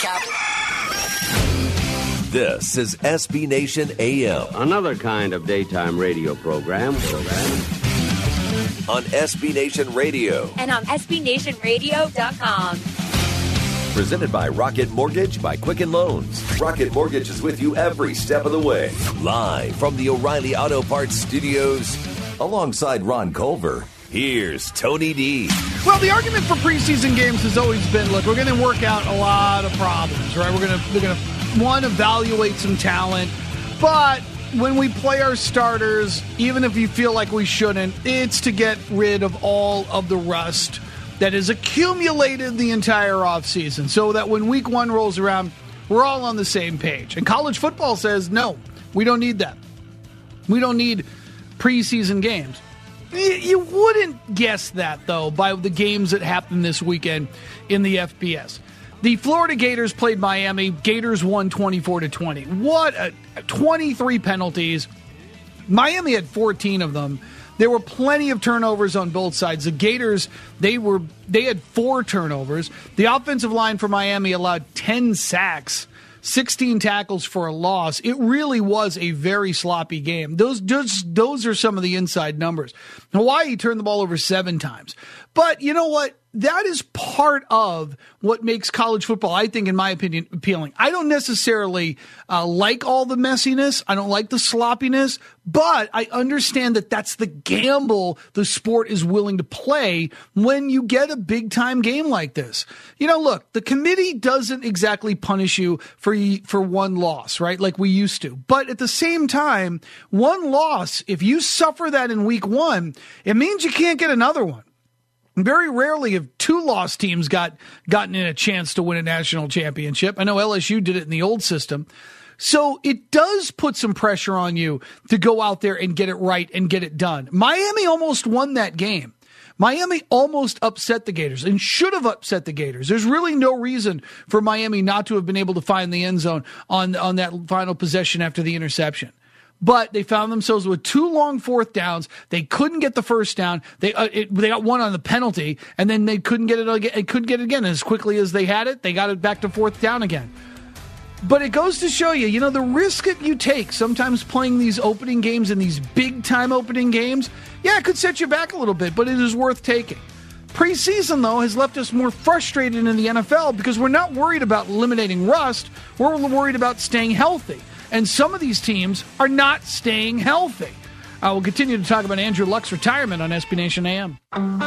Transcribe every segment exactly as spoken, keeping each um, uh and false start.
Captain. This is S B Nation A M. Another kind of daytime radio program. On S B Nation Radio. And on S B Nation Radio dot com. Presented by Rocket Mortgage by Quicken Loans. Rocket Mortgage is with you every step of the way. Live from the O'Reilly Auto Parts Studios. Alongside Ron Culver, here's Tony D. Well, the argument for preseason games has always been, look, we're going to work out a lot of problems, right? We're going to, we're going to, one, evaluate some talent, but when we play our starters, even if you feel like we shouldn't, it's to get rid of all of the rust that has accumulated the entire offseason so that when week one rolls around, we're all on the same page. And college football says, no, we don't need that. We don't need preseason games. You wouldn't guess that, though, by the games that happened this weekend in the F B S. The Florida Gators played Miami. Gators won twenty-four to twenty. What a twenty-three penalties. Miami had fourteen of them. There were plenty of turnovers on both sides. The Gators, they were they had four turnovers. The offensive line for Miami allowed ten sacks, sixteen tackles for a loss. It really was a very sloppy game. Those just those are some of the inside numbers. Hawaii turned the ball over seven times. But you know what? That is part of what makes college football, I think, in my opinion, appealing. I don't necessarily uh, like all the messiness. I don't like the sloppiness, but I understand that that's the gamble the sport is willing to play when you get a big-time game like this. You know, look, the committee doesn't exactly punish you for for one loss, right, like we used to. But at the same time, one loss, if you suffer that in week one, it means you can't get another one. Very rarely have two lost teams got gotten in a chance to win a national championship. I know L S U did it in the old system. So it does put some pressure on you to go out there and get it right and get it done. Miami almost won that game. Miami almost upset the Gators and should have upset the Gators. There's really no reason for Miami not to have been able to find the end zone on, on that final possession after the interception. But they found themselves with two long fourth downs. They couldn't get the first down. They uh, it, they got one on the penalty, and then they couldn't get it again. They couldn't get it again. As quickly as they had it, they got it back to fourth down again. But it goes to show you, you know, the risk that you take sometimes playing these opening games and these big-time opening games, yeah, it could set you back a little bit, but it is worth taking. Preseason, though, has left us more frustrated in the N F L because we're not worried about eliminating rust. We're worried about staying healthy. And some of these teams are not staying healthy. I will continue to talk about Andrew Luck's retirement on S B Nation A M.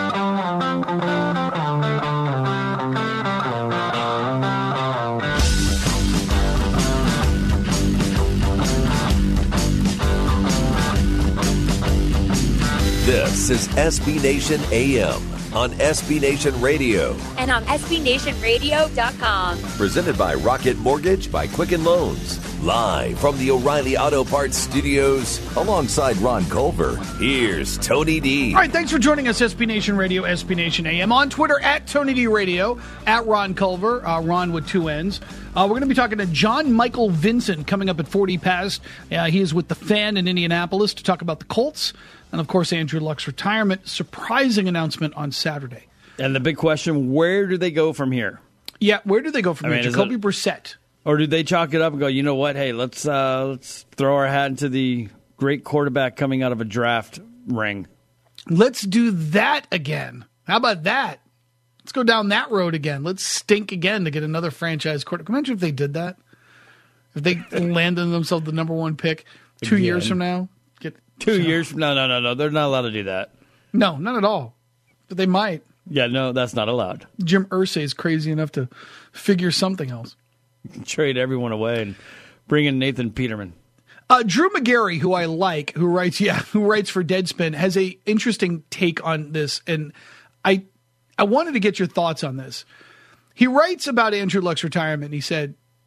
This is S B Nation A M on S B Nation Radio. And on S B Nation Radio dot com. Presented by Rocket Mortgage by Quicken Loans. Live from the O'Reilly Auto Parts Studios. Alongside Ron Culver, here's Tony D. All right, thanks for joining us, S B Nation Radio, S B Nation A M. On Twitter, at Tony D Radio, at Ron Culver, uh, Ron with two N's. Uh, we're going to be talking to John Michael Vincent coming up at forty past. Uh, he is with the Fan in Indianapolis to talk about the Colts. And, of course, Andrew Luck's retirement. Surprising announcement on Saturday. And the big question, where do they go from here? Yeah, where do they go from I here? mean, Jacoby it, Brissett. Or do they chalk it up and go, you know what, hey, let's uh, let's throw our hat into the great quarterback coming out of a draft ring. Let's do that again. How about that? Let's go down that road again. Let's stink again to get another franchise quarterback. Imagine if they did that. If they landed themselves the number one pick two again. years from now. Get Two so, years from no, no, no, no. They're not allowed to do that. No, not at all. But they might. Yeah, no, that's not allowed. Jim Irsay is crazy enough to figure something else. Trade everyone away and bring in Nathan Peterman. Uh, Drew McGarry, who I like, who writes, yeah, who writes for Deadspin, has a interesting take on this, and I, I wanted to get your thoughts on this. He writes about Andrew Luck's retirement. He said,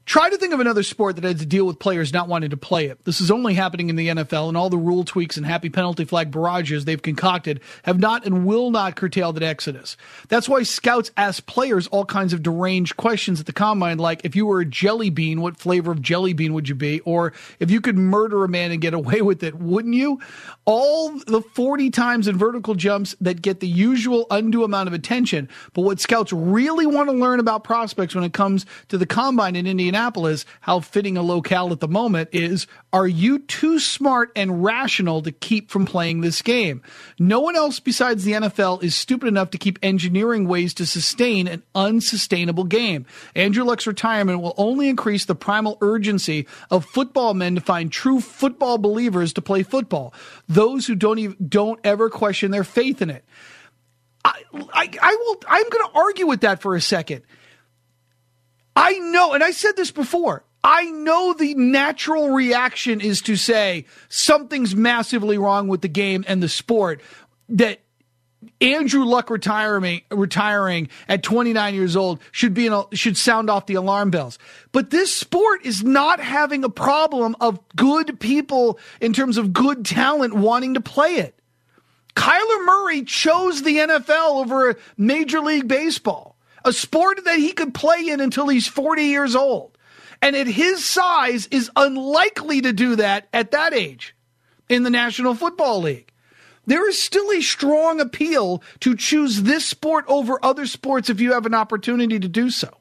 Try to think of another sport that had to deal with players not wanting to play it. This is only happening in the N F L, and all the rule tweaks and happy penalty flag barrages they've concocted have not and will not curtail that exodus. That's why scouts ask players all kinds of deranged questions at the combine, like, if you were a jelly bean, what flavor of jelly bean would you be? Or if you could murder a man and get away with it, wouldn't you? All the forty times in vertical jumps that get the usual undue amount of attention. But what scouts really want to learn about prospects when it comes to the combine in Indianapolis, how fitting a locale at the moment, is, are you too smart and rational to keep from playing this game? No one else besides the N F L is stupid enough to keep engineering ways to sustain an unsustainable game. Andrew Luck's retirement will only increase the primal urgency of football men to find true football believers to play football, those who don't even, don't ever question their faith in it. I, I, I will, I'm going to argue with that for a second. I know, and I said this before, I know the natural reaction is to say something's massively wrong with the game and the sport, that Andrew Luck retiring retiring at twenty-nine years old should be in a, should sound off the alarm bells. But this sport is not having a problem of good people in terms of good talent wanting to play it. Kyler Murray chose the N F L over Major League Baseball, a sport that he could play in until he's forty years old. And at his size is unlikely to do that at that age in the National Football League. There is still a strong appeal to choose this sport over other sports if you have an opportunity to do so.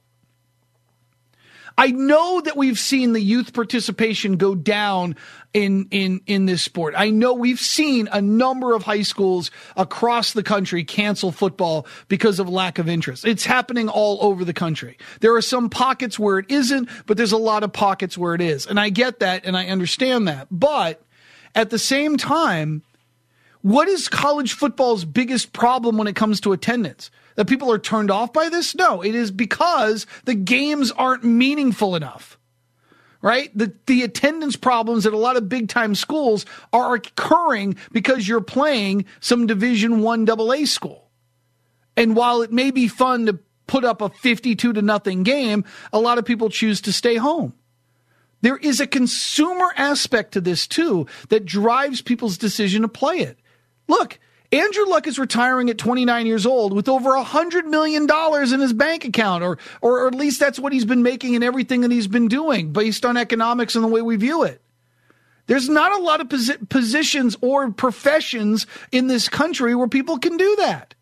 I know that we've seen the youth participation go down in, in, in this sport. I know we've seen a number of high schools across the country cancel football because of lack of interest. It's happening all over the country. There are some pockets where it isn't, but there's a lot of pockets where it is. And I get that and I understand that. But at the same time, what is college football's biggest problem when it comes to attendance? That people are turned off by this? No, it is because the games aren't meaningful enough, right? The the attendance problems at a lot of big-time schools are occurring because you're playing some Division One double A school. And while it may be fun to put up a fifty-two to nothing game, a lot of people choose to stay home. There is a consumer aspect to this, too, that drives people's decision to play it. Look, Andrew Luck is retiring at twenty-nine years old with over one hundred million dollars in his bank account, or, or at least that's what he's been making in everything that he's been doing based on economics and the way we view it. There's not a lot of posi- positions or professions in this country where people can do that.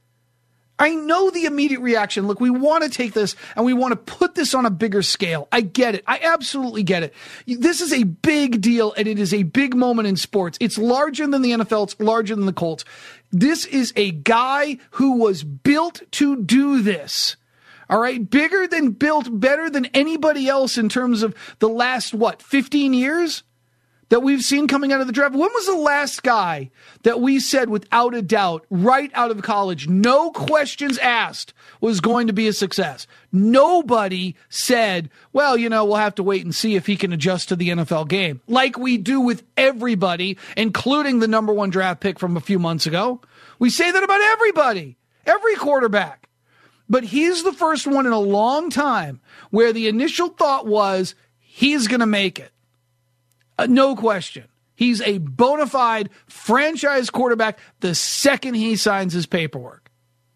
I know the immediate reaction. Look, we want to take this and we want to put this on a bigger scale. I get it. I absolutely get it. This is a big deal, and it is a big moment in sports. It's larger than the N F L. It's larger than the Colts. This is a guy who was built to do this. All right? Bigger than built, better than anybody else in terms of the last, what, fifteen years? That we've seen coming out of the draft. When was the last guy that we said without a doubt, right out of college, no questions asked, was going to be a success? Nobody said, well, you know, we'll have to wait and see if he can adjust to the N F L game, like we do with everybody, including the number one draft pick from a few months ago. We say that about everybody, every quarterback. But he's the first one in a long time where the initial thought was he's going to make it. Uh, no question. He's a bona fide franchise quarterback the second he signs his paperwork.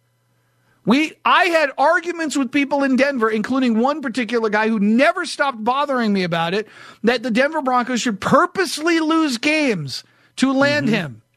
We, I had arguments with people in Denver, including one particular guy who never stopped bothering me about it, that the Denver Broncos should purposely lose games to land mm-hmm. him.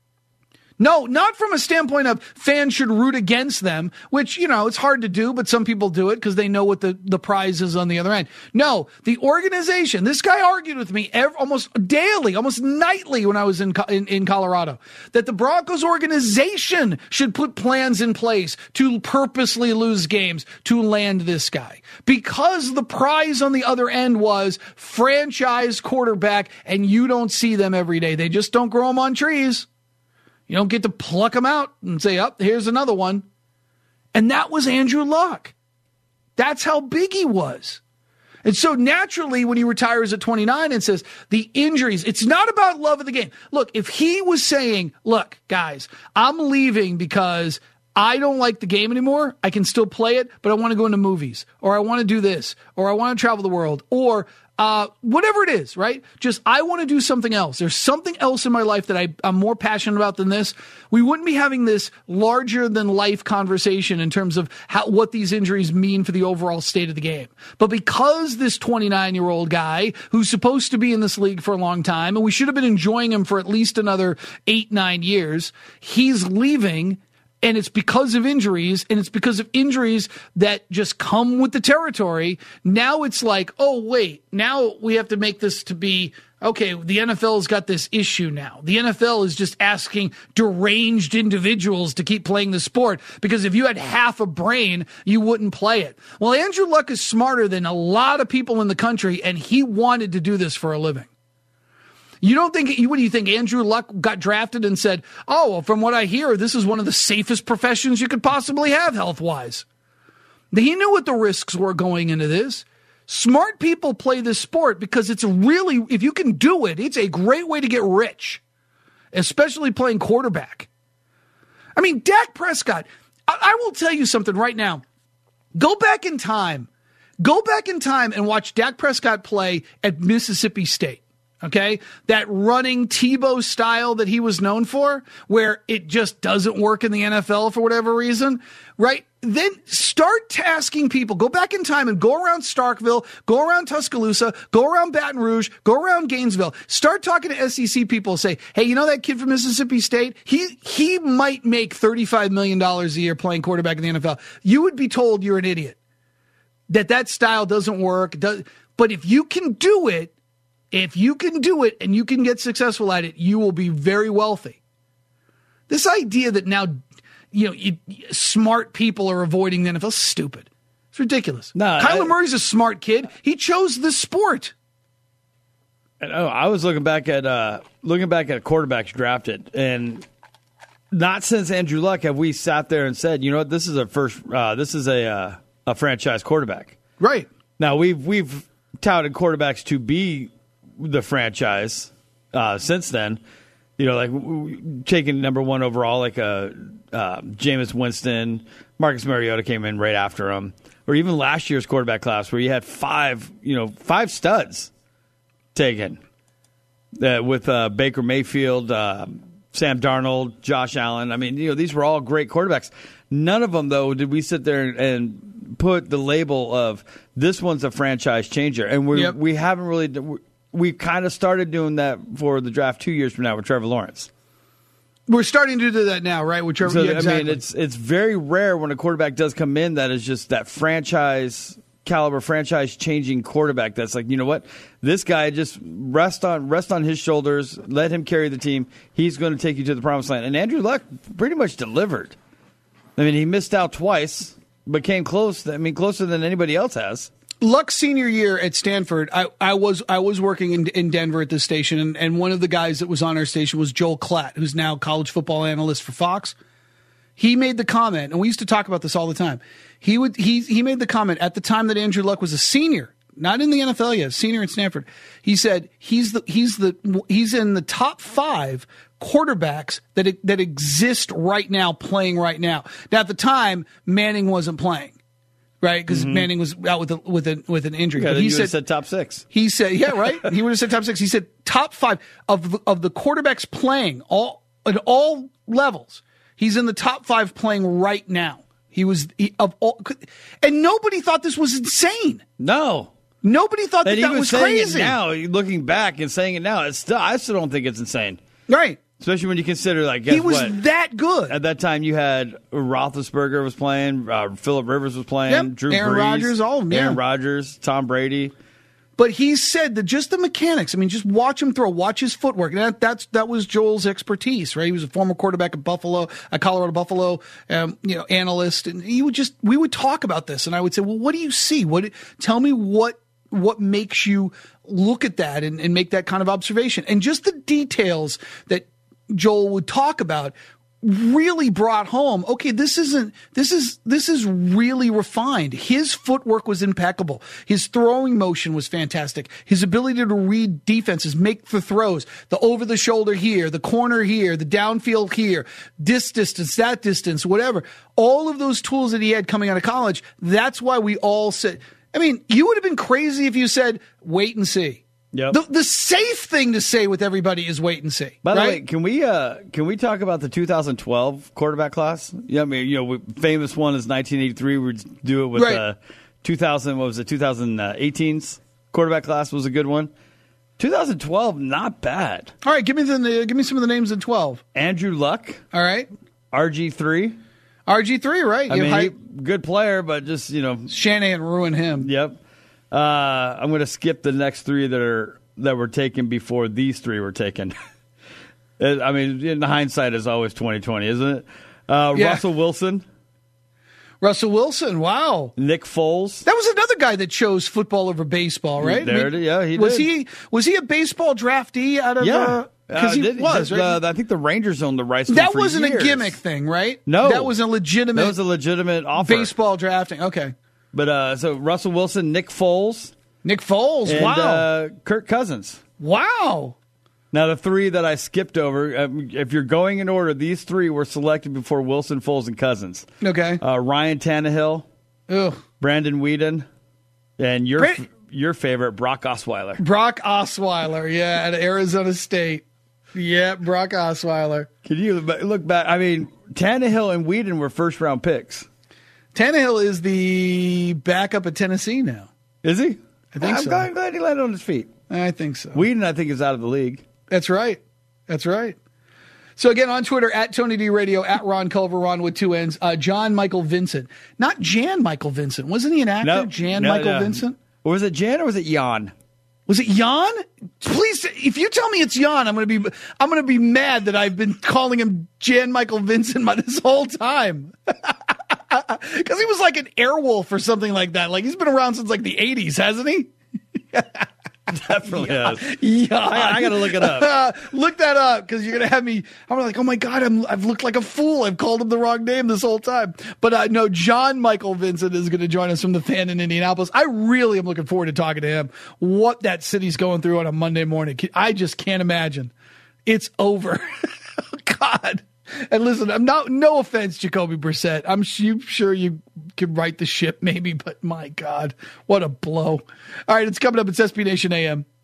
No, not from a standpoint of fans should root against them, which, you know, it's hard to do, but some people do it because they know what the, the prize is on the other end. No, the organization, this guy argued with me every, almost daily, almost nightly when I was in, in, in Colorado, that the Broncos organization should put plans in place to purposely lose games to land this guy. Because the prize on the other end was franchise quarterback, and you don't see them every day. They just don't grow them on trees. You don't get to pluck them out and say, oh, here's another one. And that was Andrew Luck. That's how big he was. And so naturally, when he retires at twenty-nine and says the injuries, it's not about love of the game. Look, if he was saying, look, guys, I'm leaving because I don't like the game anymore. I can still play it, but I want to go into movies, or I want to do this, or I want to travel the world, or uh, whatever it is, right? Just I want to do something else. There's something else in my life that I, I'm more passionate about than this. We wouldn't be having this larger than life conversation in terms of how what these injuries mean for the overall state of the game. But because this twenty-nine-year-old guy who's supposed to be in this league for a long time, and we should have been enjoying him for at least another eight, nine years, he's leaving. And it's because of injuries, and it's because of injuries that just come with the territory. Now it's like, oh, wait, now we have to make this to be, okay, the N F L's got this issue now. The N F L is just asking deranged individuals to keep playing the sport because if you had half a brain, you wouldn't play it. Well, Andrew Luck is smarter than a lot of people in the country, and he wanted to do this for a living. You don't think, what do you think, Andrew Luck got drafted and said, oh, well, from what I hear, this is one of the safest professions you could possibly have health-wise. He knew what the risks were going into this. Smart people play this sport because it's really, if you can do it, it's a great way to get rich, especially playing quarterback. I mean, Dak Prescott, I, I will tell you something right now. Go back in time. Go back in time and watch Dak Prescott play at Mississippi State. Okay, that running Tebow style that he was known for, where it just doesn't work in the N F L for whatever reason, right? Then start tasking people. Go back in time and go around Starkville, go around Tuscaloosa, go around Baton Rouge, go around Gainesville. Start talking to S E C people. Say, hey, you know that kid from Mississippi State? He he might make thirty-five million dollars a year playing quarterback in the N F L. You would be told you're an idiot, that that style doesn't work. Does, but if you can do it, If you can do it and you can get successful at it, you will be very wealthy. This idea that now, you know, you, smart people are avoiding the N F L is stupid. It's ridiculous. No, Kyler I, Murray's a smart kid. He chose this sport. Oh, I was looking back at uh, looking back at quarterbacks drafted, and not since Andrew Luck have we sat there and said, you know what, this is a first, uh, this is a uh, a franchise quarterback. Right. Now we've we've touted quarterbacks to be the franchise uh, since then, you know, like taking number one overall, like uh, uh, Jameis Winston, Marcus Mariota came in right after him, or even last year's quarterback class where you had five, you know, five studs taken uh, with uh, Baker Mayfield, uh, Sam Darnold, Josh Allen. I mean, you know, these were all great quarterbacks. None of them, though, did we sit there and put the label of this one's a franchise changer, and we yep. we haven't really. We kind of started doing that for the draft two years from now with Trevor Lawrence. We're starting to do that now, right? With Trevor, so, yeah, exactly. I mean, it's it's very rare when a quarterback does come in that is just that franchise caliber, franchise changing quarterback. That's like, you know what, this guy just rest on rest on his shoulders, let him carry the team. He's going to take you to the promised land. And Andrew Luck pretty much delivered. I mean, he missed out twice, but came close. I mean, closer than anybody else has. Luck's senior year at Stanford, I, I was I was working in, in Denver at this station, and, and one of the guys that was on our station was Joel Klatt, who's now college football analyst for Fox. He made the comment, and we used to talk about this all the time. He would he he made the comment at the time that Andrew Luck was a senior, not in the N F L yet, senior at Stanford. He said he's the he's the he's in the top five quarterbacks that that exist right now, playing right now. Now at the time, Manning wasn't playing. Right, because mm-hmm. Manning was out with a, with a, with an injury. Yeah, but he you said, said top six. He said, yeah, right. He would have said top six. He said top five of the, of the quarterbacks playing all at all levels. He's in the top five playing right now. He was he, of all, and nobody thought this was insane. No, nobody thought that and that was, was saying crazy. It now, looking back and saying it now, it's still I still don't think it's insane. Right. Especially when you consider, like, guess he was what? that good. At that time, you had Roethlisberger was playing, uh, Phillip Rivers was playing, yep. Drew Aaron Brees, Rodgers, all of them, Aaron yeah. Rodgers, Tom Brady. But he said that just the mechanics. I mean, just watch him throw, watch his footwork. And that, that's that was Joel's expertise, right? He was a former quarterback at Buffalo, at Colorado Buffalo, um, you know, analyst, and he would just we would talk about this, and I would say, well, what do you see? What tell me what what makes you look at that and, and make that kind of observation, and just the details that Joel would talk about really brought home, okay, this isn't, this is, this is really refined. His footwork was impeccable. His throwing motion was fantastic. His ability to read defenses, make the throws, the over the shoulder here, the corner here, the downfield here, this distance, that distance, whatever. All of those tools that he had coming out of college, that's why we all said, I mean, you would have been crazy if you said, wait and see. Yep. The, the safe thing to say with everybody is wait and see. By the right? way, can we uh, can we talk about the two thousand twelve quarterback class? Yeah, I mean, you know, we, famous one is nineteen eighty-three. We do it with right. uh, two thousand. What was it? twenty eighteen's quarterback class was a good one. twenty twelve, not bad. All right, give me the give me some of the names in twelve. Andrew Luck. All right, R G three. R G three, right? I you mean, high- he, good player, but just you know, Shanahan ruined him. Yep. Uh, I'm going to skip the next three that are. that were taken before these three were taken. I mean, in hindsight is always twenty twenty, isn't it? Uh, Yeah. Russell Wilson. Russell Wilson, wow. Nick Foles. That was another guy that chose football over baseball, right? There I mean, it is. Yeah, he was did. he was he a baseball draftee out of? Yeah. Because Uh, he did- was. did, Right? uh, I think the Rangers owned the rights to him that for wasn't years. a gimmick thing, right? No. that was a legitimate. That was a legitimate offer. baseball drafting. Okay, But uh, so Russell Wilson, Nick Foles, Nick Foles. and wow, uh, Kirk Cousins. wow. Now, the three that I skipped over, um, if you're going in order, these three were selected before Wilson, Foles, and Cousins. Okay. Uh, Ryan Tannehill, Ugh. Brandon Whedon, and your Brand- your favorite, Brock Osweiler. Brock Osweiler, yeah, at Arizona State. Yeah, Brock Osweiler. Can you look back? I mean, Tannehill and Whedon were first-round picks. Tannehill is the backup at Tennessee now. Is he? I think I'm so. glad, I'm glad he landed on his feet. I think so. Whedon, I think, is out of the league. That's right. That's right. So again, on Twitter, at Tony D Radio, at Ron Culver, Ron with two N's, uh, John Michael Vincent. Not Jan Michael Vincent. Wasn't he an actor? No, Jan no, Michael no. Vincent? Or was it Jan or was it Jan? Was it Jan? Please, if you tell me it's Jan, I'm going to be I'm going to be mad that I've been calling him Jan Michael Vincent my, this whole time. Because he was like an airwolf or something like that. Like he's been around since like the eighties, hasn't he? Definitely has. Yeah, I, I got to look it up. Look that up because you're gonna have me. I'm like, oh my god, I'm, I've looked like a fool. I've called him the wrong name this whole time. But uh, no, John Michael Vincent is going to join us from the Fan in Indianapolis. I really am looking forward to talking to him. What that city's going through on a Monday morning, I just can't imagine. It's over. God. And listen, I'm not. No offense, Jacoby Brissett. I'm sure you can right the ship, maybe, but my God, what a blow! All right, it's coming up. It's S B Nation A M.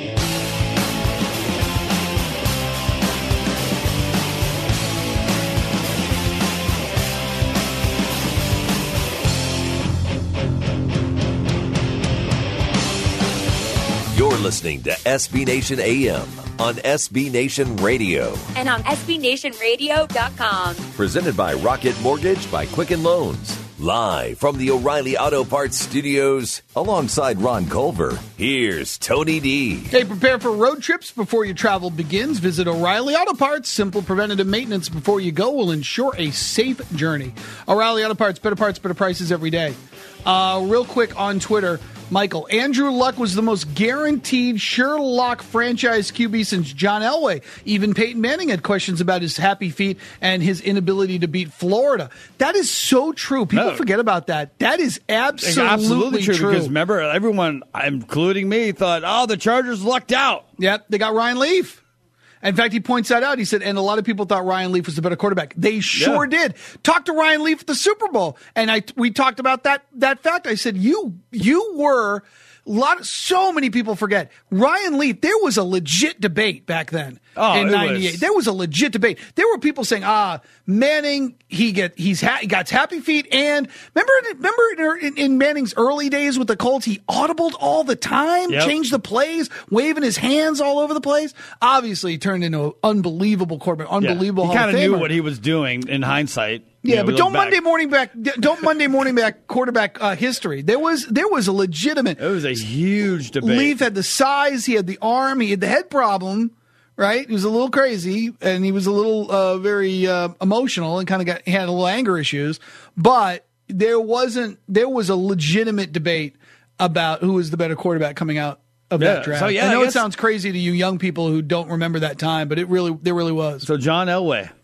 You're listening to S B Nation A M on S B Nation Radio. And on S B Nation Radio dot com. Presented by Rocket Mortgage by Quicken Loans. Live from the O'Reilly Auto Parts Studios, alongside Ron Culver, here's Tony D. Hey, prepare for road trips before your travel begins. Visit O'Reilly Auto Parts. Simple preventative maintenance before you go will ensure a safe journey. O'Reilly Auto Parts, better parts, better prices every day. Uh, real quick on Twitter, Michael, Andrew Luck was the most guaranteed sure lock franchise Q B since John Elway. Even Peyton Manning had questions about his happy feet and his inability to beat Florida. That is so true. People No. forget about that. That is absolutely, Absolutely true, true. because remember, everyone, including me, thought, oh, the Chargers lucked out. Yep, they got Ryan Leaf. In fact, he points that out. He said, and a lot of people thought Ryan Leaf was the better quarterback. They sure Yeah. did. Talk to Ryan Leaf at the Super Bowl, and I we talked about that that fact. I said, you you were a lot. So many people forget Ryan Leaf. There was a legit debate back then Oh, in it ninety-eight. was- There was a legit debate. There were people saying, ah, Manning, he get he's ha- he got happy feet, and remember remember in, in Manning's early days with the Colts, he audibled all the time, Yep. changed the plays, waving his hands all over the place. Obviously, he turned into an unbelievable quarterback, unbelievable. Yeah. He Hall kind of of knew Famer. what he was doing in hindsight. Yeah, You know, but we don't look back. Monday morning back. Don't Monday morning back quarterback uh, history. There was there was a legitimate. It was a huge debate. Leaf had the size, he had the arm, he had the head problem. Right, he was a little crazy, and he was a little uh, very uh, emotional, and kind of got he had a little anger issues. But there wasn't there was a legitimate debate about who was the better quarterback coming out of Yeah, that draft. so, yeah, I know I it guess- sounds crazy to you young people who don't remember that time, but it really there really was. So John Elway.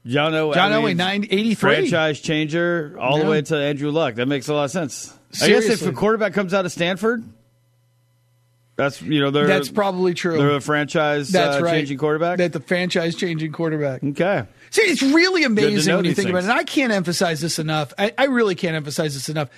John Elway. John I mean, Elway, eighty-three. Franchise changer all Yeah. the way to Andrew Luck. That makes a lot of sense. Seriously. I guess if a quarterback comes out of Stanford, that's you know they're That's probably true. They're a franchise That's uh, right. changing quarterback. That the franchise changing quarterback. Okay. See, it's really Good amazing to know when you these think about it. things. And I can't emphasize this enough. I, I really can't emphasize this enough.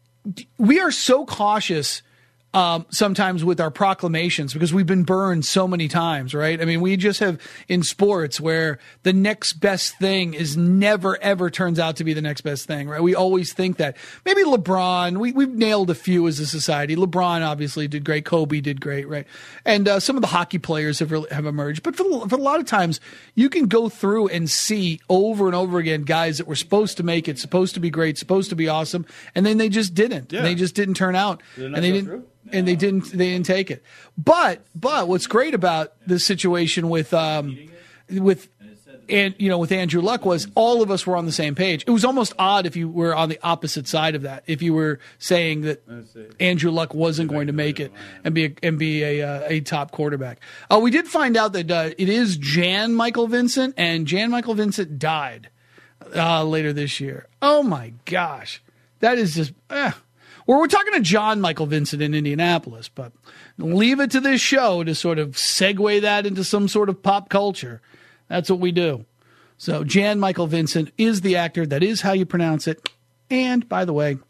We are so cautious um, sometimes with our proclamations because we've been burned so many times, right? I mean, we just have in sports where the next best thing is never, ever turns out to be the next best thing, right? We always think that. Maybe LeBron, we, we've nailed a few as a society. LeBron obviously did great. Kobe did great, right? And uh, some of the hockey players have really, have emerged. But for, for a lot of times, you can go through and see over and over again guys that were supposed to make it, supposed to be great, supposed to be awesome, and then they just didn't. Yeah. They just didn't turn out. Did it not and they go didn't. through? And they didn't. They didn't take it. But but what's great about this situation with um with and you know with Andrew Luck was all of us were on the same page. It was almost odd if you were on the opposite side of that. If you were saying that Andrew Luck wasn't going to make it and be a, and be a uh, a top quarterback. Uh, we did find out that uh, it is Jan Michael Vincent, and Jan Michael Vincent died uh, later this year. Oh my gosh, that is just. Eh. Well, we're talking to John Michael Vincent in Indianapolis, but leave it to this show to sort of segue that into some sort of pop culture. That's what we do. So Jan Michael Vincent is the actor. That is how you pronounce it. And, by the way,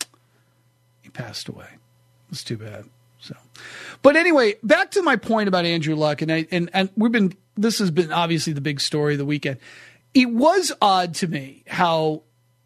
he passed away. It's too bad. So, but anyway, back to my point about Andrew Luck, and I, and and we've been. This has been obviously the big story of the weekend. It was odd to me how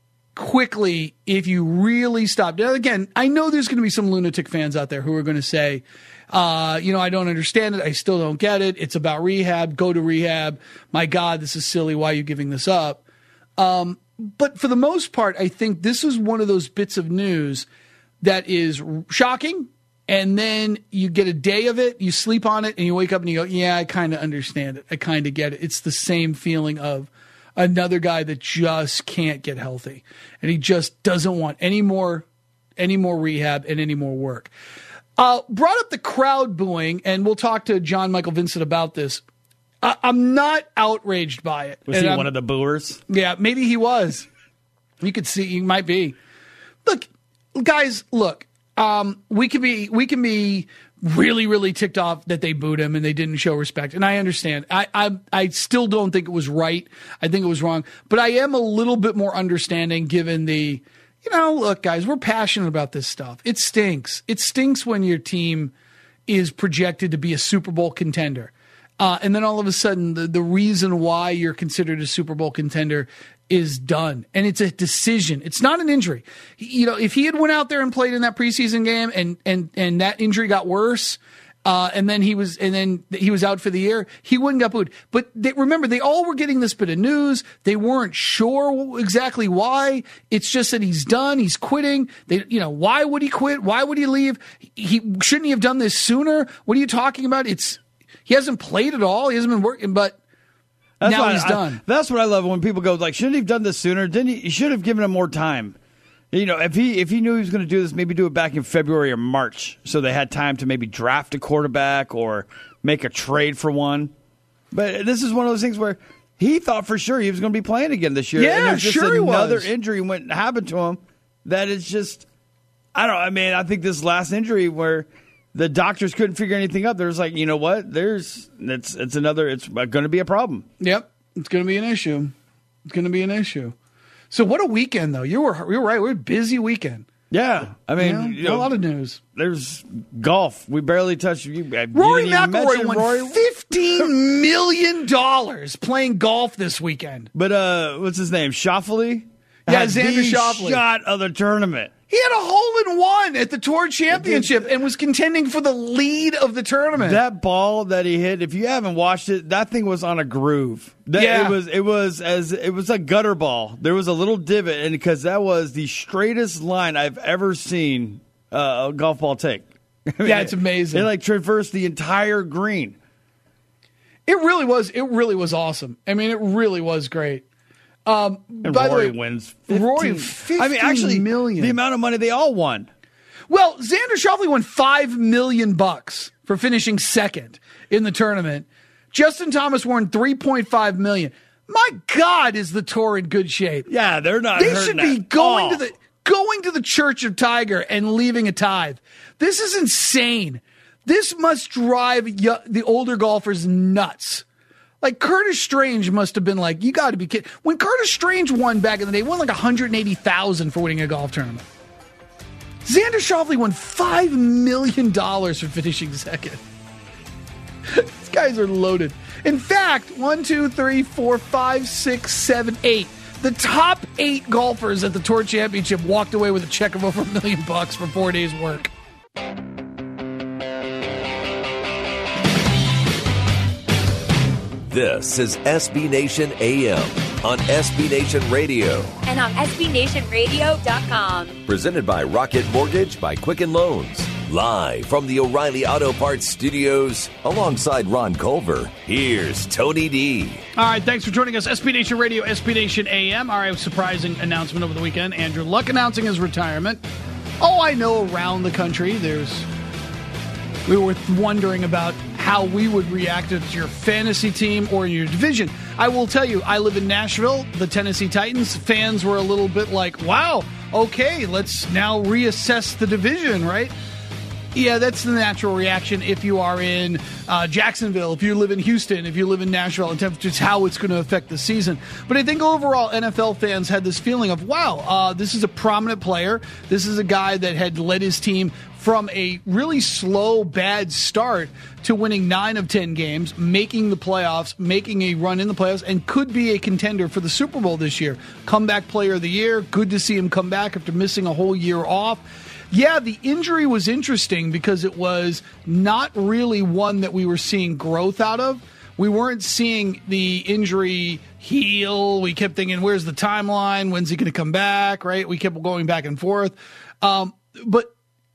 quickly, if you really stop. Now, again, I know there's going to be some lunatic fans out there who are going to say, uh, you know, I don't understand it. I still don't get it. It's about rehab. Go to rehab. My God, this is silly. Why are you giving this up? Um, but for the most part, I think this is one of those bits of news that is shocking. And then you get a day of it, you sleep on it, and you wake up and you go, yeah, I kind of understand it. I kind of get it. It's the same feeling of another guy that just can't get healthy, and he just doesn't want any more, any more rehab and any more work. Uh, brought up the crowd booing, and we'll talk to John Michael Vincent about this. I, I'm not outraged by it. Was and he I'm, one of the booers? Yeah, maybe he was. You could see he might be. Look, guys, look. Um, we can be we can be really, really ticked off that they booed him and they didn't show respect. And I understand. I, I I still don't think it was right. I think it was wrong. But I am a little bit more understanding given the, you know, look, guys, we're passionate about this stuff. It stinks. It stinks when your team is projected to be a Super Bowl contender. Uh, and then all of a sudden, the, the reason why you're considered a Super Bowl contender is done. And it's a decision. It's not an injury. You know, if he had went out there and played in that preseason game and and and that injury got worse, uh, and then he was and then he was out for the year, he wouldn't get booed. But they, remember, they all were getting this bit of news. They weren't sure exactly why. It's just that he's done. He's quitting. They, you know, why would he quit? Why would he leave? He shouldn't he have done this sooner? What are you talking about? It's he hasn't played at all. He hasn't been working, but. That's now what he's I, done. That's what I love when people go like, "Shouldn't he have done this sooner? Didn't he? He should have given him more time." You know, if he if he knew he was going to do this, maybe do it back in February or March, so they had time to maybe draft a quarterback or make a trade for one. But this is one of those things where he thought for sure he was going to be playing again this year. Yeah, and there's just sure he another was. injury went happened to him that is just. I don't. I mean, I think this last injury where. The doctors couldn't figure anything up. There's like, you know what? There's it's it's another. It's going to be a problem. Yep, it's going to be an issue. It's going to be an issue. So what a weekend, though. You were you were right. We're a busy weekend. Yeah, I mean, You know, you know, a lot of news. There's golf. We barely touched. You, you Rory didn't even McIlroy mention won Rory. fifteen million dollars playing golf this weekend. But uh, what's his name? Schauffele. Yeah, Had Xander the Schauffele. Shot of the tournament. He had a hole in one at the Tour Championship and was contending for the lead of the tournament. That ball that he hit, if you haven't watched it, that thing was on a groove. That, Yeah. it was. It was as it was a gutter ball. There was a little divot, and because that was the straightest line I've ever seen uh, a golf ball take. I mean, Yeah, it's amazing. It like traversed the entire green. It really was. It really was awesome. I mean, it really was great. Um, And by Rory the way, wins. Rory, fifteen I mean, actually, fifteen million. the amount of money they all won. Well, Xander Schauffele won five million bucks for finishing second in the tournament. Justin Thomas won three point five million. My God, is the tour in good shape? Yeah, they're not. They should be at going all. to the going to the Church of Tiger and leaving a tithe. This is insane. This must drive y- the older golfers nuts. Like, Curtis Strange must have been like, you got to be kidding. When Curtis Strange won back in the day, he won like one hundred eighty thousand dollars for winning a golf tournament. Xander Schauffele won five million dollars for finishing second. These guys are loaded. In fact, one, two, three, four, five, six, seven, eight. The top eight golfers at the Tour Championship walked away with a check of over a million bucks for four days' work. This is S B Nation A M on S B Nation Radio. And on S B Nation Radio dot com. Presented by Rocket Mortgage by Quicken Loans. Live from the O'Reilly Auto Parts Studios, alongside Ron Culver, here's Tony D. All right, thanks for joining us. S B Nation Radio, S B Nation A M. All right, surprising announcement over the weekend. Andrew Luck announcing his retirement. Oh, I know around the country there's... We were wondering about how we would react to your fantasy team or your division. I will tell you, I live in Nashville. The Tennessee Titans fans were a little bit like, wow, okay, let's now reassess the division, right? Yeah, that's the natural reaction if you are in uh, Jacksonville, if you live in Houston, if you live in Nashville, and just how it's going to affect the season. But I think overall N F L fans had this feeling of, wow, uh, this is a prominent player. This is a guy that had led his team from a really slow, bad start to winning nine of ten games, making the playoffs, making a run in the playoffs, and could be a contender for the Super Bowl this year. Comeback player of the year. Good to see him come back after missing a whole year off. Yeah, the injury was interesting because it was not really one that we were seeing growth out of. We weren't seeing the injury heal. We kept thinking, where's the timeline? When's he going to come back, right? We kept going back and forth. Um, but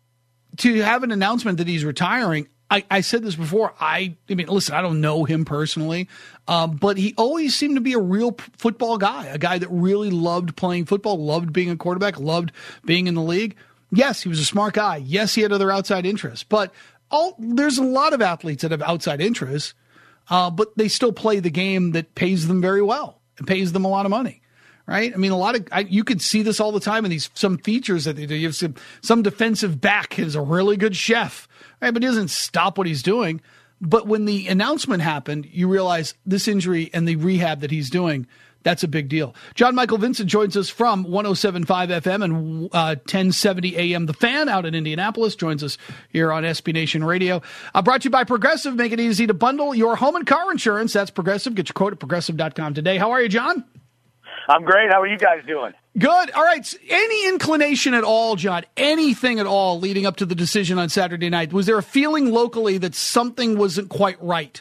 to have an announcement that he's retiring, I, I said this before. I, I mean, listen, I don't know him personally, um, but he always seemed to be a real p- football guy, a guy that really loved playing football, loved being a quarterback, loved being in the league. Yes, he was a smart guy. Yes, he had other outside interests. But all, there's a lot of athletes that have outside interests, uh, but they still play the game that pays them very well and pays them a lot of money, right? I mean, a lot of I, you could see this all the time in these some features that they do. You have some, some defensive back is a really good chef, right? But he doesn't stop what he's doing. But when the announcement happened, you realize this injury and the rehab that he's doing, that's a big deal. John Michael Vincent joins us from one oh seven point five F M and uh, ten seventy A M The Fan out in Indianapolis. Joins us here on S B Nation Radio. Uh, brought to you by Progressive. Make it easy to bundle your home and car insurance. That's Progressive. Get your quote at progressive dot com today. How are you, John? I'm great. How are you guys doing? Good. All right. Any inclination at all, John, anything at all leading up to the decision on Saturday night? Was there a feeling locally that something wasn't quite right?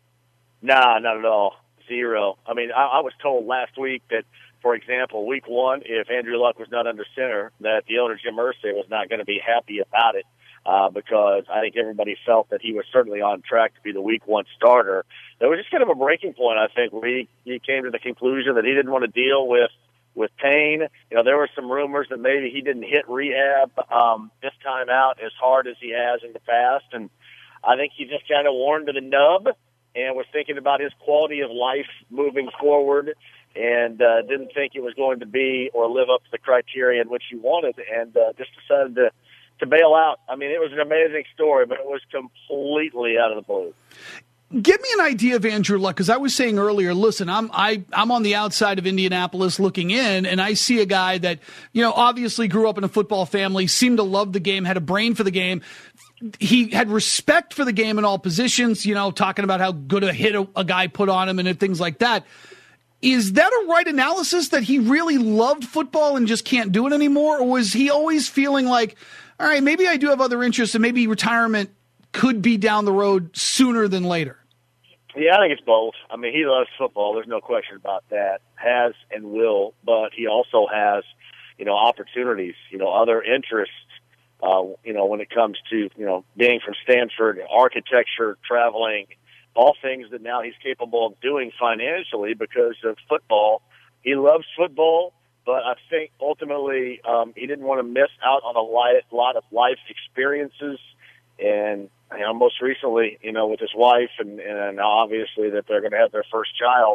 Nah, not at all. Zero. I mean, I, I was told last week that, for example, week one, if Andrew Luck was not under center, that the owner, Jim Irsay, was not going to be happy about it uh, because I think everybody felt that he was certainly on track to be the week one starter. There was just kind of a breaking point, I think, where he, he came to the conclusion that he didn't want to deal with, with pain. You know, there were some rumors that maybe he didn't hit rehab um, this time out as hard as he has in the past, and I think he just kind of worn to the nub and was thinking about his quality of life moving forward and uh, didn't think it was going to be or live up to the criteria in which he wanted, and uh, just decided to, to bail out. I mean, it was an amazing story, but it was completely out of the blue. Give me an idea of Andrew Luck, because I was saying earlier, listen, I'm I, I'm on the outside of Indianapolis looking in, and I see a guy that, you know, obviously grew up in a football family, seemed to love the game, had a brain for the game. He had respect for the game in all positions, you know, talking about how good a hit a, a guy put on him and things like that. Is that a right analysis that he really loved football and just can't do it anymore? Or was he always feeling like, all right, maybe I do have other interests and maybe retirement could be down the road sooner than later? Yeah, I think it's both. I mean, he loves football. There's no question about that. Has and will, but he also has, you know, opportunities, you know, other interests. Uh, you know, when it comes to, you know, being from Stanford, architecture, traveling, all things that now he's capable of doing financially because of football. He loves football, but I think ultimately um, he didn't want to miss out on a li- lot of life experiences. And, you know, most recently, you know, with his wife and, and obviously that they're going to have their first child,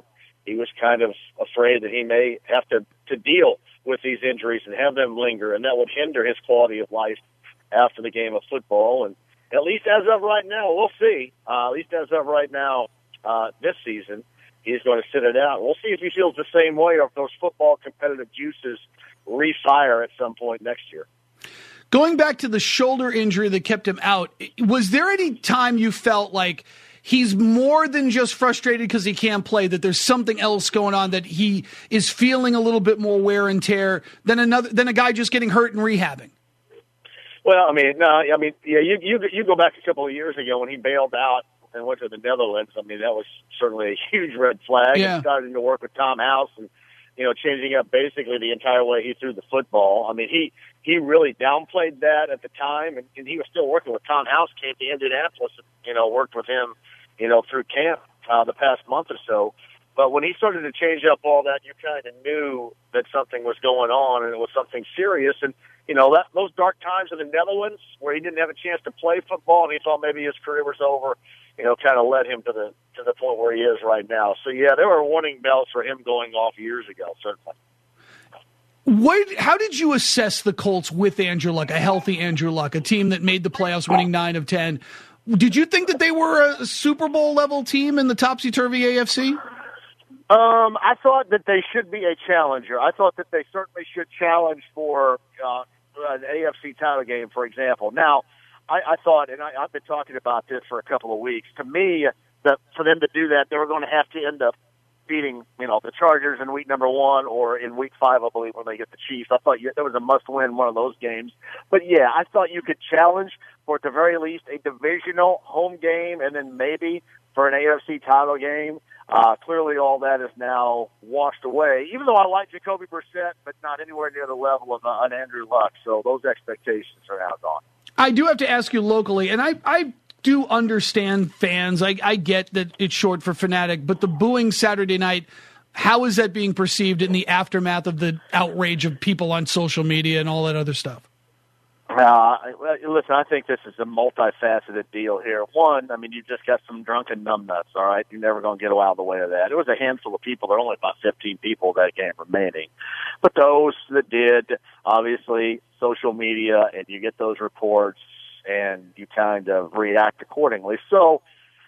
he was kind of afraid that he may have to, to deal with these injuries and have them linger, and that would hinder his quality of life after the game of football. And at least as of right now, we'll see. Uh, at least as of right now, uh, this season, he's going to sit it out. We'll see if he feels the same way or if those football competitive juices refire at some point next year. Going back to the shoulder injury that kept him out, was there any time you felt like he's more than just frustrated because he can't play, that there's something else going on, that he is feeling a little bit more wear and tear than another than a guy just getting hurt and rehabbing? Well, I mean, no, I mean, yeah, you you you go back a couple of years ago when he bailed out and went to the Netherlands. I mean, that was certainly a huge red flag. Yeah. And starting to work with Tom House and, you know, changing up basically the entire way he threw the football. I mean, he he really downplayed that at the time, and, and he was still working with Tom House, came to Indianapolis, and, you know, worked with him, you know, through camp uh, the past month or so. But when he started to change up all that, you kind of knew that something was going on, and it was something serious. And, you know, that those dark times in the Netherlands where he didn't have a chance to play football and he thought maybe his career was over, you know, kind of led him to the to the point where he is right now. So, yeah, there were warning bells for him going off years ago, certainly. What, how did you assess the Colts with Andrew Luck, a healthy Andrew Luck, a team that made the playoffs winning nine of ten? Did you think that they were a Super Bowl-level team in the topsy-turvy A F C? Um, I thought that they should be a challenger. I thought that they certainly should challenge for uh, an A F C title game, for example. Now, I, I thought, and I, I've been talking about this for a couple of weeks, to me, that for them to do that, they were going to have to end up beating, you know, the Chargers in week number one or in week five, I believe, when they get the Chiefs. I thought you, that was a must-win one of those games. But, yeah, I thought you could challenge for, at the very least, a divisional home game and then maybe for an A F C title game. Uh, clearly all that is now washed away, even though I like Jacoby Brissett, but not anywhere near the level of uh, an Andrew Luck. So those expectations are now gone. I do have to ask you locally, and I, I do understand fans. I, I get that it's short for fanatic, but the booing Saturday night, how is that being perceived in the aftermath of the outrage of people on social media and all that other stuff? Uh, listen, I think this is a multifaceted deal here. One, I mean, you've just got some drunken numbnuts, all right? You're never going to get out of the way of that. It was a handful of people. There were only about fifteen people that game remaining. But those that did, obviously, social media, and you get those reports, and you kind of react accordingly. So,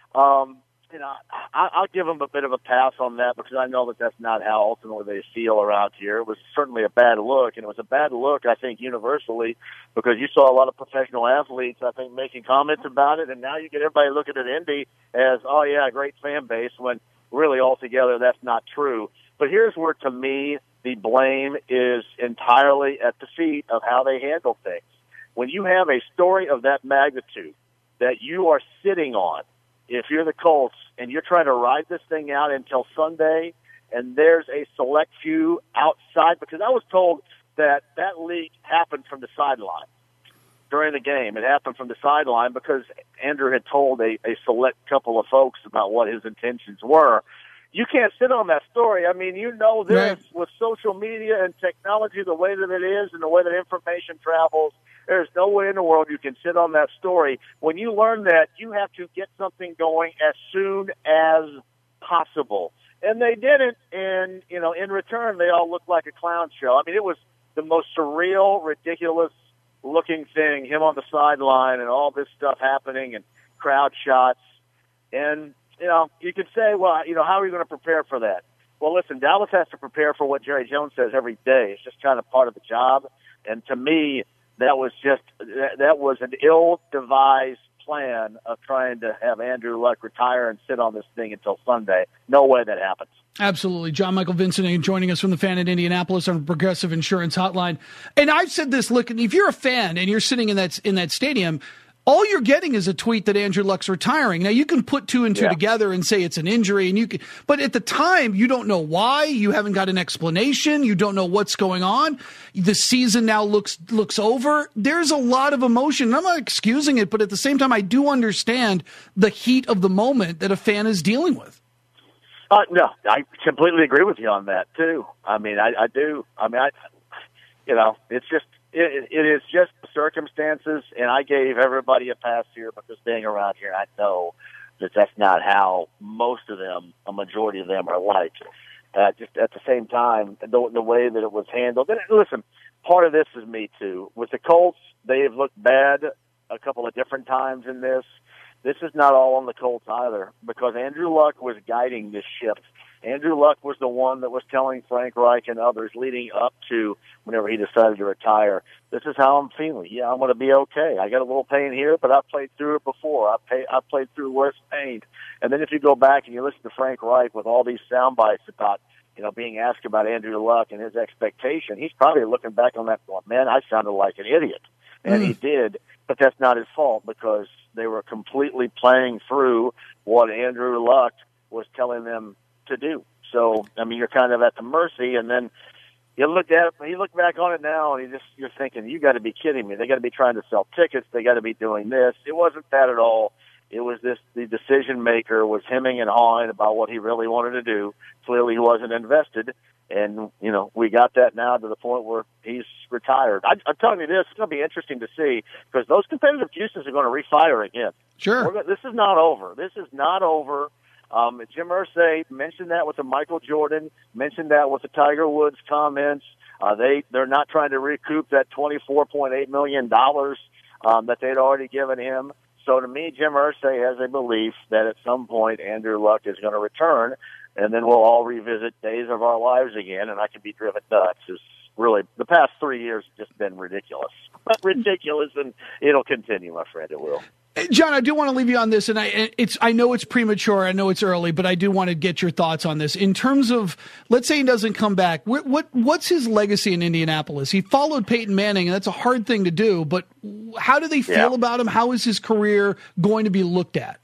um, you know, I, I'll give them a bit of a pass on that because I know that that's not how ultimately they feel around here. It was certainly a bad look, and it was a bad look, I think, universally because you saw a lot of professional athletes, I think, making comments about it, and now you get everybody looking at Indy as, oh, yeah, great fan base, when really altogether that's not true. But here's where, to me, the blame is entirely at the feet of how they handle things. When you have a story of that magnitude that you are sitting on, if you're the Colts and you're trying to ride this thing out until Sunday, and there's a select few outside, because I was told that that leak happened from the sideline during the game. It happened from the sideline because Andrew had told a, a select couple of folks about what his intentions were. You can't sit on that story. I mean, you know this, right, with social media and technology the way that it is and the way that information travels. There's no way in the world you can sit on that story. When you learn that, you have to get something going as soon as possible. And they didn't, and, you know, in return, they all looked like a clown show. I mean, it was the most surreal, ridiculous-looking thing, him on the sideline and all this stuff happening and crowd shots. And, you know, you could say, well, you know, how are you going to prepare for that? Well, listen, Dallas has to prepare for what Jerry Jones says every day. It's just kind of part of the job. And to me, that was just that was an ill-devised plan of trying to have Andrew Luck retire and sit on this thing until Sunday. No way that happens. Absolutely. John Michael Vincent joining us from the Fan in Indianapolis on Progressive Insurance Hotline. And I've said this, look, if you're a fan and you're sitting in that in that stadium, all you're getting is a tweet that Andrew Luck's retiring. Now, you can put two and two yeah. together and say it's an injury, and you can, but at the time, you don't know why. You haven't got an explanation. You don't know what's going on. The season now looks looks over. There's a lot of emotion. I'm not excusing it, but at the same time, I do understand the heat of the moment that a fan is dealing with. Uh, no, I completely agree with you on that, too. I mean, I, I do. I mean, I, you know, it's just, It, it is just circumstances, and I gave everybody a pass here because being around here, I know that that's not how most of them, a majority of them, are like. Uh, just at the same time, the, the way that it was handled. And listen, part of this is me too. With the Colts, they have looked bad a couple of different times in this. This is not all on the Colts either, because Andrew Luck was guiding this ship. Andrew Luck was the one that was telling Frank Reich and others leading up to whenever he decided to retire, this is how I'm feeling. Yeah, I'm going to be okay. I got a little pain here, but I've played through it before. I've, pay, I've played through worse pain. And then if you go back and you listen to Frank Reich with all these sound bites about, you know, being asked about Andrew Luck and his expectation, he's probably looking back on that going, man, I sounded like an idiot. And mm. he did, but that's not his fault because they were completely playing through what Andrew Luck was telling them to do. So, I mean, you're kind of at the mercy, and then you look at it, you look back on it now, and you just, you're thinking, you got to be kidding me. They got to be trying to sell tickets. They got to be doing this. It wasn't that at all. It was this, the decision maker was hemming and hawing about what he really wanted to do. Clearly he wasn't invested. And, you know, we got that now to the point where he's retired. I, I'm telling you this, it's going to be interesting to see because those competitive juices are going to refire again. Sure. We're, this is not over. This is not over. Um, Jim Irsay mentioned that with the Michael Jordan, mentioned that with the Tiger Woods comments. Uh, they, they're not trying to recoup that twenty-four point eight million dollars um, that they'd already given him. So to me, Jim Irsay has a belief that at some point Andrew Luck is going to return, and then we'll all revisit days of our lives again, and I can be driven nuts. It's really, the past three years have just been ridiculous. ridiculous, and it'll continue, my friend, it will. John, I do want to leave you on this, and I it's I know it's premature, I know it's early, but I do want to get your thoughts on this. In terms of, let's say he doesn't come back, what, what what's his legacy in Indianapolis? He followed Peyton Manning, and that's a hard thing to do, but how do they feel yeah. about him? How is his career going to be looked at?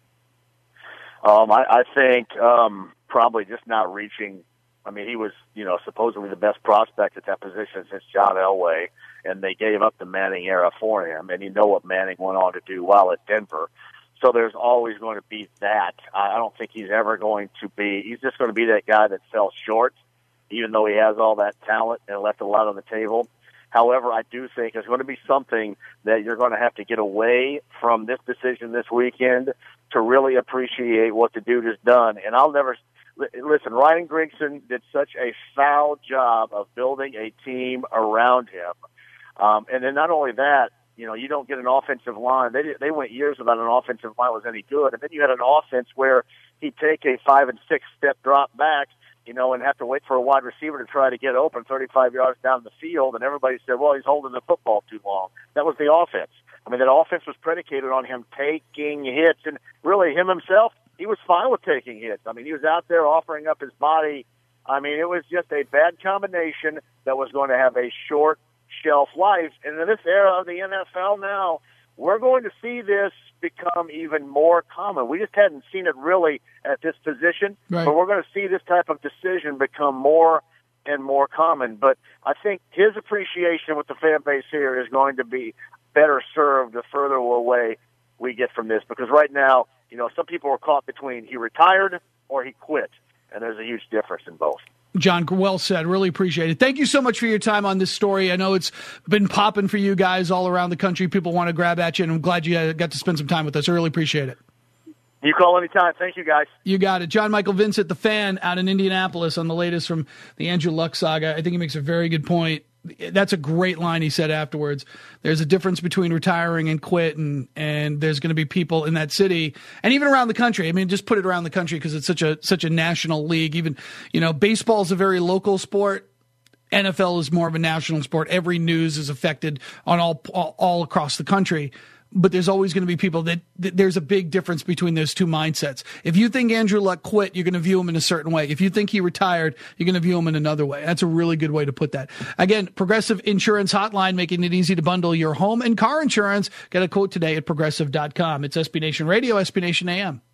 Um, I, I think um, probably just not reaching. I mean, he was, you know, supposedly the best prospect at that position since John Elway, and they gave up the Manning era for him, and you know what Manning went on to do while at Denver. So there's always going to be that. I don't think he's ever going to be, he's just going to be that guy that fell short, even though he has all that talent and left a lot on the table. However, I do think there's going to be something that you're going to have to get away from this decision this weekend to really appreciate what the dude has done. And I'll never... Listen, Ryan Grigson did such a foul job of building a team around him. Um, and then not only that, you know, you don't get an offensive line. They they went years without an offensive line was any good. And then you had an offense where he'd take a five and six step drop back, you know, and have to wait for a wide receiver to try to get open thirty-five yards down the field. And everybody said, well, he's holding the football too long. That was the offense. I mean, that offense was predicated on him taking hits, and really him himself, he was fine with taking hits. I mean, he was out there offering up his body. I mean, it was just a bad combination that was going to have a short shelf life. And in this era of the N F L now, we're going to see this become even more common. We just hadn't seen it really at this position, right. But we're going to see this type of decision become more and more common. But I think his appreciation with the fan base here is going to be better served the further away we get from this, because right now, you know, some people are caught between he retired or he quit, and there's a huge difference in both. John, well said. Really appreciate it. Thank you so much for your time on this story. I know it's been popping for you guys all around the country. People want to grab at you, and I'm glad you got to spend some time with us. I really appreciate it. You call anytime. Thank you, guys. You got it. John Michael Vincent, the fan out in Indianapolis, on the latest from the Andrew Luck saga. I think he makes a very good point. That's a great line he said afterwards. There's a difference between retiring and quit, and, and there's going to be people in that city and even around the country. I mean, just put it around the country because it's such a such a national league. Even, you know, baseball is a very local sport. N F L is more of a national sport. Every news is affected on all all, all across the country. But there's always going to be people that, that there's a big difference between those two mindsets. If you think Andrew Luck quit, you're going to view him in a certain way. If you think he retired, you're going to view him in another way. That's a really good way to put that. Again, Progressive Insurance Hotline, making it easy to bundle your home and car insurance. Get a quote today at progressive dot com. It's S B Nation Radio, S B Nation A M.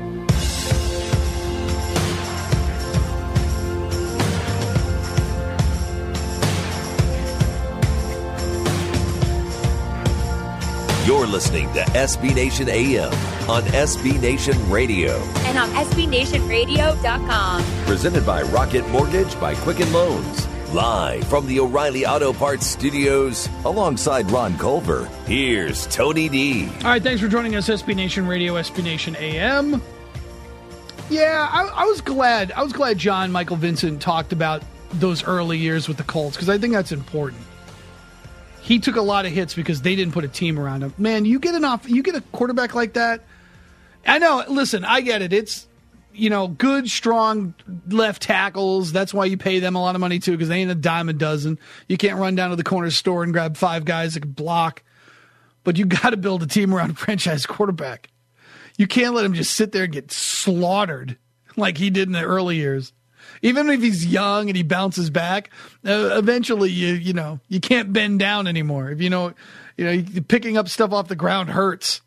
You're listening to S B Nation A M on S B Nation Radio. And on S B Nation Radio dot com. Presented by Rocket Mortgage by Quicken Loans. Live from the O'Reilly Auto Parts Studios alongside Ron Culver. Here's Tony D. All right, thanks for joining us, S B Nation Radio, S B Nation A M. Yeah, I, I was glad. I was glad John Michael Vincent talked about those early years with the Colts because I think that's important. He took a lot of hits because they didn't put a team around him. Man, you get an off, you get a quarterback like that. I know. Listen, I get it. It's you know good, strong left tackles. That's why you pay them a lot of money too because they ain't a dime a dozen. You can't run down to the corner store and grab five guys that can block. But you got to build a team around a franchise quarterback. You can't let him just sit there and get slaughtered like he did in the early years. Even if he's young and he bounces back, uh, eventually you you know you can't bend down anymore. If you know, you know, picking up stuff off the ground hurts.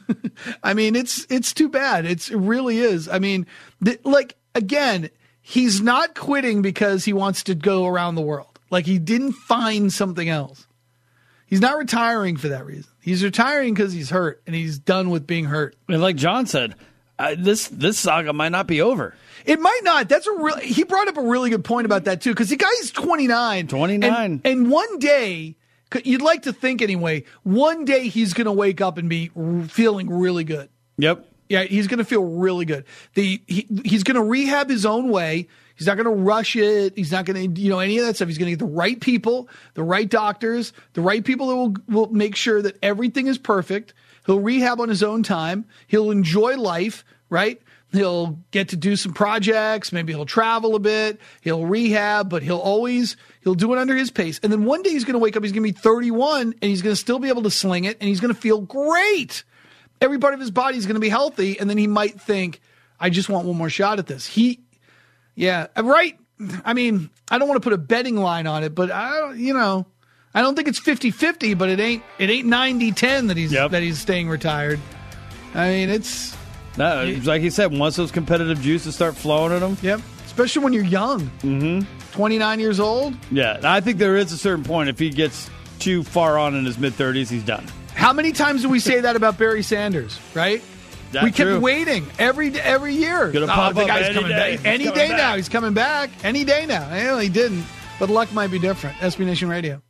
I mean, it's it's too bad. It's it really is. I mean, th- like again, he's not quitting because he wants to go around the world. Like he didn't find something else. He's not retiring for that reason. He's retiring because he's hurt and he's done with being hurt. And like John said, uh, this this saga might not be over. It might not. That's a real. He brought up a really good point about that too, because the guy's twenty-nine. twenty-nine. And, and one day, you'd like to think anyway, one day he's going to wake up and be feeling really good. Yep. Yeah, he's going to feel really good. The he, he's going to rehab his own way. He's not going to rush it. He's not going to, you know, any of that stuff. He's going to get the right people, the right doctors, the right people that will, will make sure that everything is perfect. He'll rehab on his own time. He'll enjoy life, right? He'll get to do some projects. Maybe he'll travel a bit. He'll rehab, but he'll always, he'll do it under his pace. And then one day he's going to wake up, he's going to be thirty-one, and he's going to still be able to sling it, and he's going to feel great. Every part of his body is going to be healthy, and then he might think, I just want one more shot at this. He, yeah, right. I mean, I don't want to put a betting line on it, but I don't, you know, I don't think it's fifty-fifty, but it ain't it ain't ninety ten that he's yep. that he's staying retired. I mean, it's no, like he said, once those competitive juices start flowing in him. Yep, especially when you're young. Mm-hmm. twenty-nine years old. Yeah, I think there is a certain point if he gets too far on in his mid thirties, he's done. How many times do we say that about Barry Sanders, right? That's we kept true. waiting every every year. Gonna oh, pop the up guy's any coming day. back. Any He's day coming now. back. He's coming back. Any day now. Well, he didn't, but luck might be different. S B Nation Radio.